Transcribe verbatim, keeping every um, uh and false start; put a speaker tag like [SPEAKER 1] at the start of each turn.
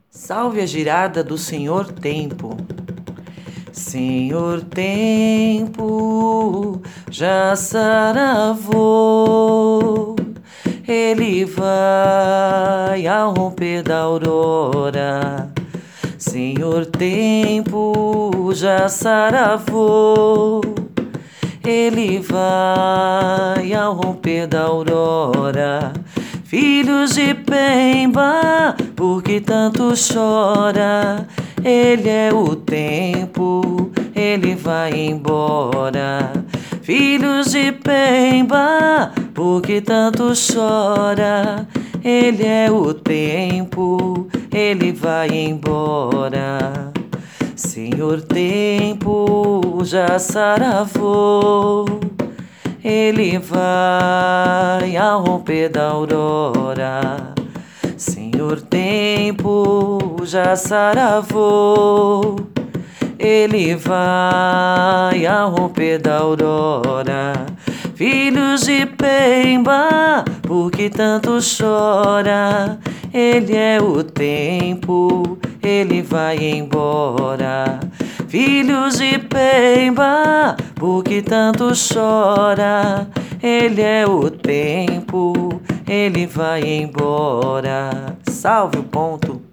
[SPEAKER 1] Salve a girada do Senhor Tempo. Senhor Tempo já saravou, ele vai ao romper da aurora. Senhor Tempo já saravou, ele vai ao romper da aurora. Filhos de Pemba, por que tanto chora? Ele é o tempo, ele vai embora. Filhos de Pemba, por que tanto chora? Ele é o tempo, ele vai embora. Senhor Tempo já saravou, ele vai ao romper da aurora. Senhor Tempo já saravou, ele vai ao romper da aurora. Filhos de Pemba, por que tanto chora? Ele é o tempo, ele vai embora. Filhos de Pemba, por que tanto chora? Ele é o tempo, ele vai embora. Salve o ponto.